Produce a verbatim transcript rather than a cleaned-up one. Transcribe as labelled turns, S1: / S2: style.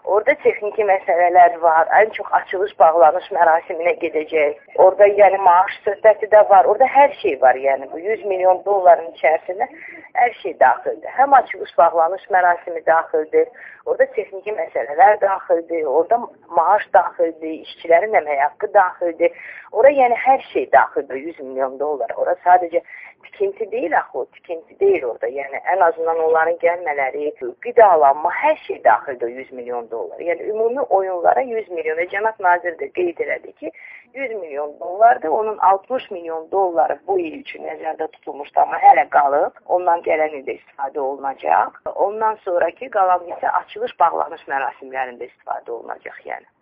S1: Orada texniki məsələlər var. Ən çox açılış bağlanış mərasiminə gedəcək. Orada yəni maaş söhbəti də var. Orada hər şey var. Yəni bu yüz milyon dolların içərisində hər şey daxildir. Həm açılış bağlanış mərasimi daxildir. Orada texniki məsələlər daxildir. Orada maaş daxildir. İşçilərin əmək haqqı daxildir. Orada yəni hər şey daxildir yüz milyon dollar. Orada sadəcə tikinti deyil axı, o tikinti deyil orada. Yəni ən azından onların gəlmələri, qidalanma, hər şey daxildir yüz milyon dollar. Yəni ümumi oyunlara yüz milyon. Və cənab nazir də qeyd elədi ki, yüz milyon dollardır. Onun altmış milyon dolları bu il üçün nəzərdə tutulmuşdu, amma hələ qalıb. Ondan gələn ildə istifadə olunacaq. Ondan sonraki qalan isə açılış bağlanış mərasimlərində istifadə olunacaq yəni.